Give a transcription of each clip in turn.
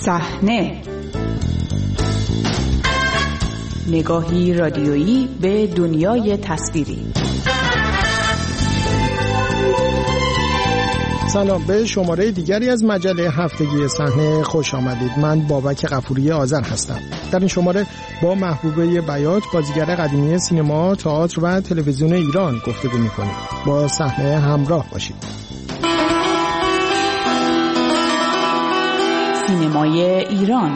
صحنه، نگاهی رادیویی به دنیای تصویری. سلام، به شماره دیگری از مجله هفتگی صحنه خوش آمدید. من بابک غفوری آذر هستم. در این شماره با محبوبه بیات، بازیگر قدیمی سینما، تئاتر و تلویزیون ایران گفتگو می‌کنیم. با صحنه همراه باشید. سینمای ایران.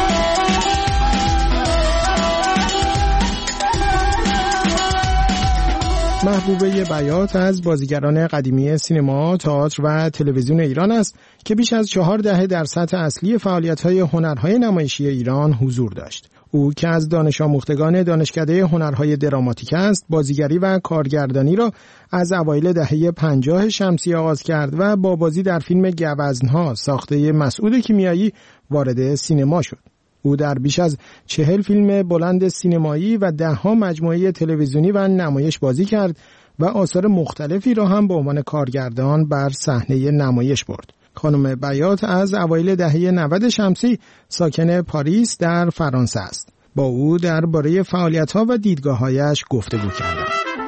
محبوبه بیات از بازیگران قدیمی سینما، تئاتر و تلویزیون ایران است که بیش از 4 دهه در سطح اصلی فعالیت‌های هنرهای نمایشی ایران حضور داشت. او که از دانش آموختگان دانشکده هنرهای دراماتیک است، بازیگری و کارگردانی را از اوایل دهه 50 شمسی آغاز کرد و با بازی در فیلم گوزن‌ها ساخته مسعود کیمیایی وارد سینما شد. او در بیش از 40 فیلم بلند سینمایی و 10 مجموعه تلویزیونی و نمایش بازی کرد و آثار مختلفی را هم به عنوان کارگردان بر صحنه نمایش برد. خانم بیات از اوایل دهه 90 شمسی ساکن پاریس در فرانسه است. با او درباره فعالیت‌ها و دیدگاه‌هایش گفتگو کردم.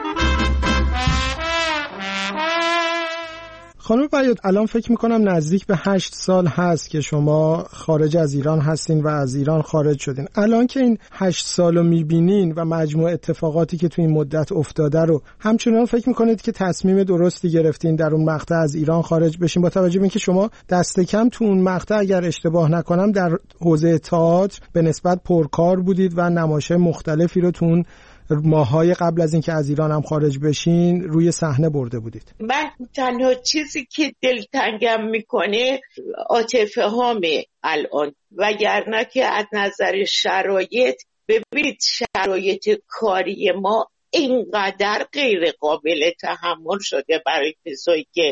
خانم بیات، الان فکر میکنم نزدیک به 8 سال هست که شما خارج از ایران هستین و از ایران خارج شدین. الان که این 8 سال رو میبینین و مجموع اتفاقاتی که تو این مدت افتاده رو، همچنان فکر میکنید که تصمیم درستی گرفتین در اون مقطع از ایران خارج بشین، با توجه به اینکه شما دست کم تو اون مقطع اگر اشتباه نکنم در حوزه تئاتر به نسبت پرکار بودید و نمایش مختلفی رو تو اون ماهای قبل از اینکه از ایران هم خارج بشین روی صحنه برده بودید؟ من تنها چیزی که دلتنگم میکنه عاطفه هامه الان، وگرنه که از نظر شرایط، ببینید شرایط کاری ما اینقدر غیر قابل تحمل شده برای کسایی که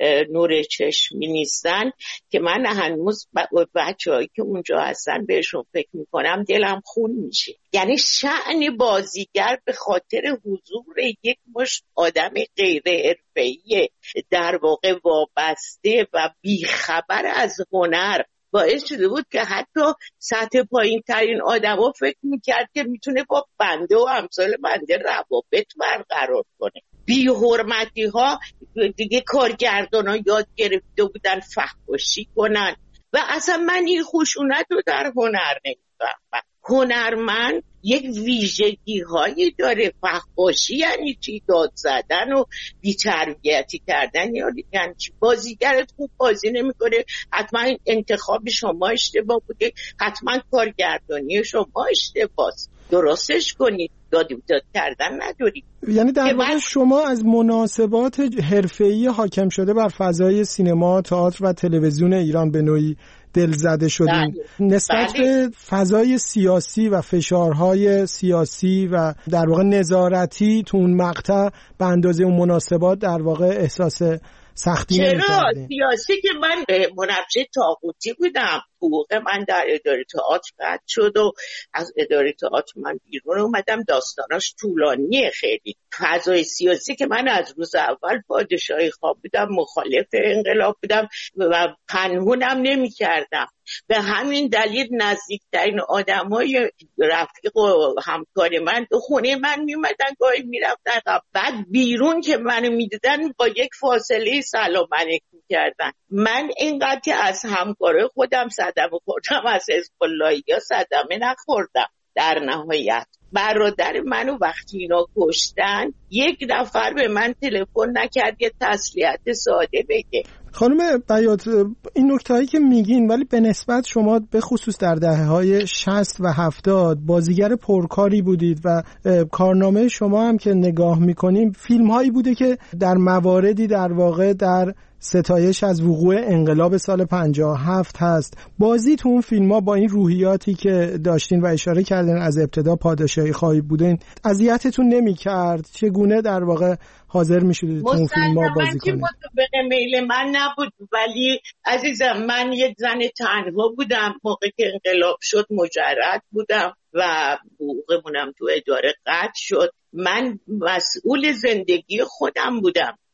نور چشمی نیستن که من هنوز بچه‌هایی که اونجا هستن بهشون فکر میکنم دلم خون میشه. یعنی شأن بازیگر به خاطر حضور یک مشت آدم غیر حرفه‌ای در واقع وابسته و بیخبر از هنر باعث شده بود که حتی سطح پایین ترین آدم ها فکر میکرد که میتونه با بنده و امثال بنده روابط برقرار کنه. بی حرمتی ها دیگه کارگردان ها یاد گرفته بودن فحاشی کنن و اصلا من این خشونت رو در هنر نمیفهمم. هنرمند یک ویژگی هایی داره. فحاشی یعنی چی؟ داد زدن و بی‌تربیتی کردن. یعنی چی؟ بازیگرت خوب بازی نمیکنه، حتما انتخاب شما اشتباه بوده، حتما کارگردانی شما اشتباهه. درستش کنید. داد کردن ندارید. یعنی در واقع شما از مناسبات حرفه‌ای حاکم شده بر فضای سینما، تئاتر و تلویزیون ایران به نوعی دل زده شدین. نسبت به فضای سیاسی و فشارهای سیاسی و در واقع نظارتی تو اون مقطع به اندازه اون مناسبات در واقع احساس سختی نمی‌کردین؟ چرا؟ سیاسی که من منبشه طاغوتی بودم. حقوق من در اداره تئاتر قطع شد و از اداره تئاتر من بیرون اومدم. داستاناش طولانیه خیلی. فضای سیاسی که من از روز اول پادشاهی خواه بودم، مخالف انقلاب بودم و پنهونم نمی کردم. به همین دلیل نزدیکترین آدمای رفیق و همکار من به خونه من میومدن، گاهی میرفتن، بعد بیرون که منو میدیدن با یک فاصله سلام علیک میکردن. من اینقدر که از همکار خودم صدمه خوردم، از حزب الله یا صدمه نخوردم. در نهایت برادر منو وقتی اینا کشتن یک نفر به من تلفن نکرد یه تسلیت ساده بگه. خانم بیات، این نکته‌هایی که میگین، ولی به نسبت شما به خصوص در دهه‌های 60 و 70 بازیگر پرکاری بودید و کارنامه شما هم که نگاه میکنیم فیلم‌هایی بوده که در مواردی در واقع در ستایش از وقوع انقلاب سال 57 هست. بازی تو اون فیلم‌ها با این روحیاتی که داشتین و اشاره کردین از ابتدا پادشاهی خواهی بودین، اذیتتون نمی‌کرد؟ چگونه در واقع حاضر می‌شدید تو اون فیلم‌ها بازی کنید؟ مطابق میل من نبود، ولی عزیزم من یک زن تنها بودم. موقعی که انقلاب شد مجرد بودم و حقوقمونم تو اداره قطع شد. من مسئول زندگی خودم بودم.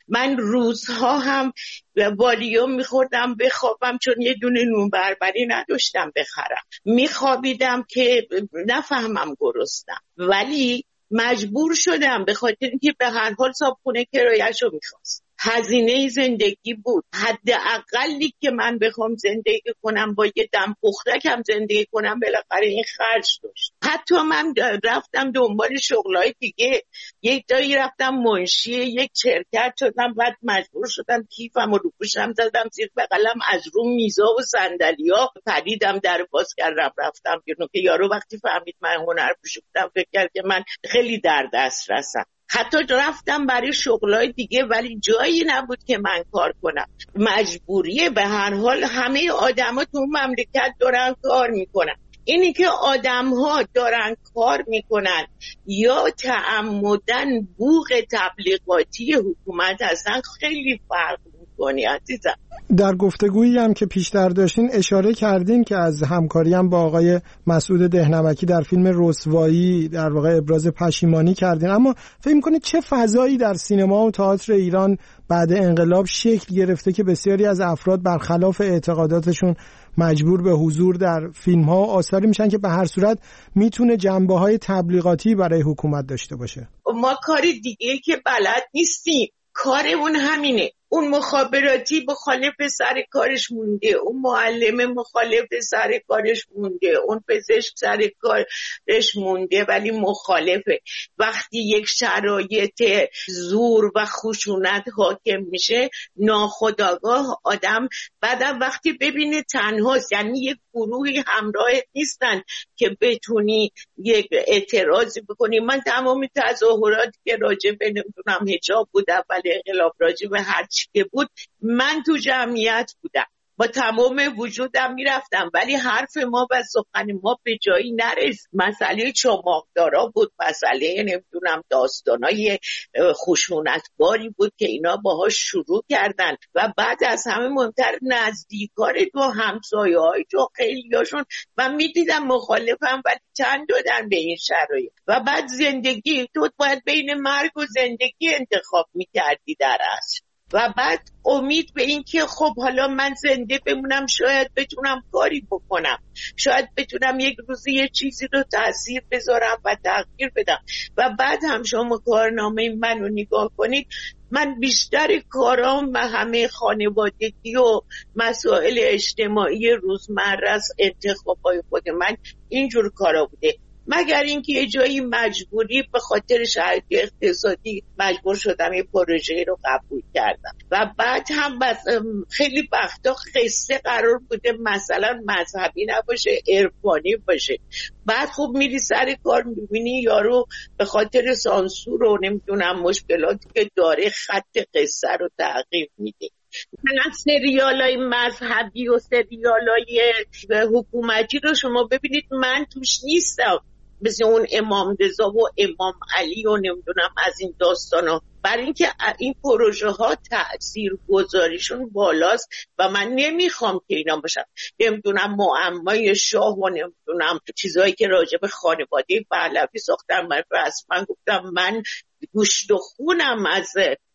من روزها هم والیوم میخوردم بخوابم، چون یه دونه نون بربری نداشتم بخرم. میخوابیدم که نفهمم گرسنم، ولی مجبور شدم به خاطر اینکه به هر حال صاحبخونه کرایه‌شو میخواست. هزینه زندگی بود. حداقلی که من بخوام زندگی کنم با یه دم پختکم زندگی کنم، بالاخره این خرج داشت. حتی من رفتم دنبال شغلای دیگه، یک جایی رفتم منشی یک شرکت شدم، بعد مجبور شدم کیفم رو پوشم زدم زیر بغلم، از رو میزا و صندلی‌ها پریدم، در باز کردم رفتم بیرون که یارو وقتی فهمید من هنرپیشه بودم فکر کرد که من خیلی در دسترسم. حتی رفتم برای شغلای دیگه ولی جایی نبود که من کار کنم. مجبوریه، به هر حال همه آدما تو مملکت دارن کار میکنن. اینی که آدم‌ها دارن کار میکنن یا تعمدن بوق تبلیغاتی حکومت هستن خیلی فرق میکنه عزیزم. در گفتگویی هم که پیشتر داشتین اشاره کردین که از همکاری هم با آقای مسعود دهنمکی در فیلم رسوایی در واقع ابراز پشیمانی کردین، اما فکر می‌کنید چه فضایی در سینما و تئاتر ایران بعد انقلاب شکل گرفته که بسیاری از افراد برخلاف اعتقاداتشون مجبور به حضور در فیلم‌ها و آثاری میشن که به هر صورت میتونه جنبه‌های تبلیغاتی برای حکومت داشته باشه؟ ما کاری دیگه که بلد نیستیم، کارمون همینه. اون مخابراتی مخالف سر کارش مونده، اون معلم مخالف سر کارش مونده، اون پزشک سر کارش مونده ولی مخالفه. وقتی یک شرایط زور و خشونت حاکم میشه ناخودآگاه آدم بعدم وقتی ببینه تنهاست، یعنی یک گروهی همراه نیستن که بتونی یک اعتراضی بکنی. من تمام تظاهراتی که راجع به نمیدونم حجاب بود اول انقلاب، راجع به هر چی که بود، من تو جمعیت بودم، با تمام وجودم میرفتم، ولی حرف ما و سخن ما به جایی نرسید. مسئله چماقدارا بود، مسئله نمیدونم داستانای خشونتباری بود که اینا باهاش شروع کردن و بعد از همه مهمتر نزدیکان تو همسایه‌های تو خیلیاشون من میدیدم مخالفم ولی چند دادن به این شرایط. و بعد زندگی تو باید بین مرگ و زندگی انتخاب میکردی در اصل، و بعد امید به این که خب حالا من زنده بمونم، شاید بتونم کاری بکنم، شاید بتونم یک روزی یه چیزی رو تأثیر بذارم و تغییر بدم. و بعد هم شما کارنامه منو نگاه کنید، من بیشتر کارام و همه خانوادگی و مسائل اجتماعی روزمره از انتخابای خود من اینجور کارا بوده، مگر اینکه یه جایی مجبوری به خاطر شرایط اقتصادی مجبور شدم یه پروژه رو قبول کردم. و بعد هم خیلی وقتا قصه قرار بوده مثلا مذهبی نباشه، عرفانی باشه، بعد خوب میری سر کار میبینی یارو به خاطر سانسور و نمیدونم مشکلاتی که داره خط قصه رو تغییر میده. مثلا سریالای مذهبی و سریالای حکومتی رو شما ببینید من توش نیستم، مثل اون امام رضا و امام علی و نمیدونم از این داستانا، برای اینکه این پروژه ها تأثیر گذاریشون بالاست و من نمیخوام که اینا باشن نمیدونم معمای شاه و نمیدونم چیزایی که راجع به خانواده پهلوی ساختم. من رسما گفتم من گوشت و خونم از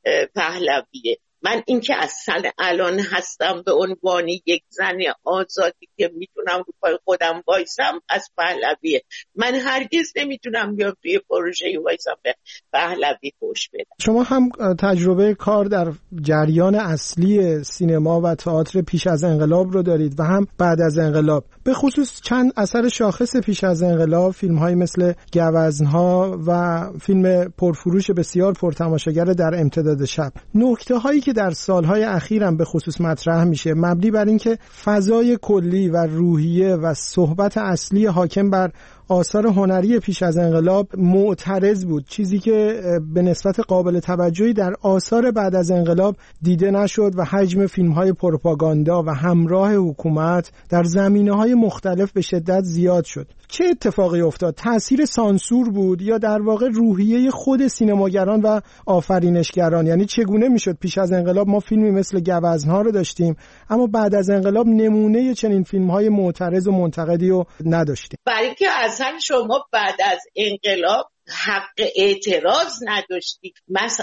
پهلویه. من این که اصلا الان هستم به عنوان یک زن آزادی که میتونم رو پای خودم وایسم از پهلویه. من هرگز نمیتونم بیام توی پروژه وایسم به پهلوی پشت بدم. شما هم تجربه کار در جریان اصلی سینما و تئاتر پیش از انقلاب رو دارید و هم بعد از انقلاب. به خصوص چند اثر شاخص پیش از انقلاب، فیلم‌های مثل گوزن‌ها و فیلم پرفروش بسیار پرتماشاگر در امتداد شب. نکته‌هایی که در سالهای اخیرم به خصوص مطرح میشه مبنی بر اینکه فضای کلی و روحیه و صحبت اصلی حاکم بر آثار هنری پیش از انقلاب معترض بود، چیزی که به نسبت قابل توجهی در آثار بعد از انقلاب دیده نشد و حجم فیلم‌های پروپاگاندا و همراه حکومت در زمینه‌های مختلف به شدت زیاد شد. چه اتفاقی افتاد؟ تأثیر سانسور بود یا در واقع روحیه خود سینماگران و آفرینشگران؟ یعنی چگونه میشد پیش از انقلاب ما فیلمی مثل گوزن‌ها رو داشتیم اما بعد از انقلاب نمونه چنین فیلم‌های معترض و منتقدی رو نداشتیم؟ برای اینکه اصلا شما بعد از انقلاب حق اعتراض نداشتی.